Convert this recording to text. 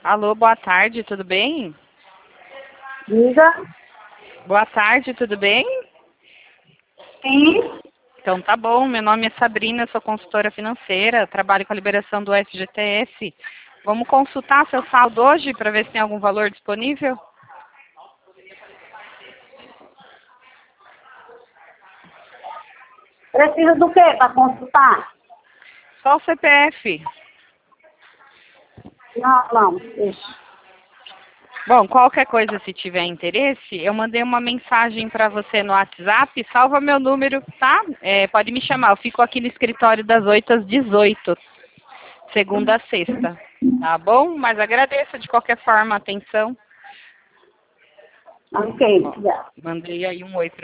Alô, boa tarde, tudo bem? Diga. Boa tarde, tudo bem? Sim. Então tá bom, meu nome é Sabrina, sou consultora financeira, trabalho com a liberação do FGTS. Vamos consultar seu saldo hoje para ver se tem algum valor disponível? Precisa do quê para consultar? Só o CPF. Não, deixa. Bom, qualquer coisa, se tiver interesse, eu mandei uma mensagem para você no WhatsApp, salva meu número, tá? Pode me chamar, eu fico aqui no escritório das 8 às 18, segunda a sexta, tá bom? Mas agradeço de qualquer forma a atenção. Ok, Ó, obrigada. mandei aí um oi pra